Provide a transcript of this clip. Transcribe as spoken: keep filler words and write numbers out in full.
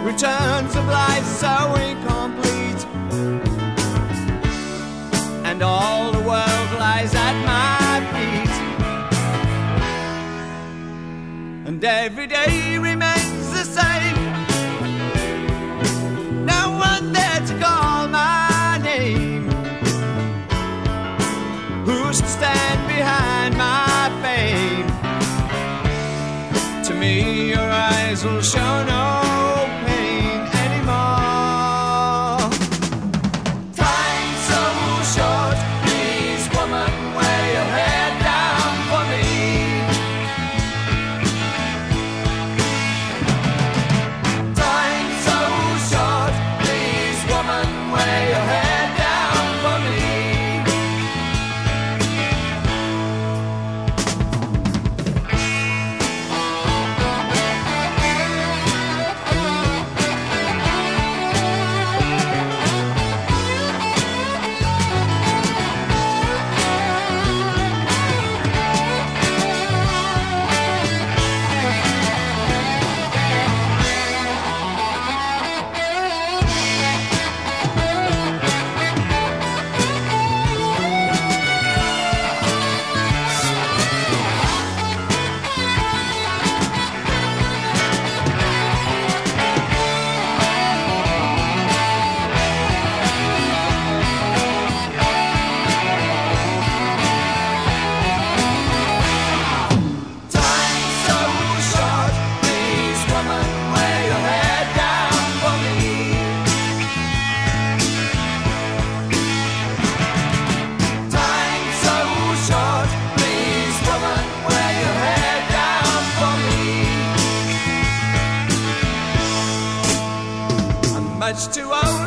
returns of life so incomplete, and all the world lies at my feet, and every day remains the same. No one there to call my name. Who should stand behind my fame? To me your eyes will show no pain anymore. Time so short, please woman, wear your head down for me. Time so short, please woman, wear your head down for me. Much too old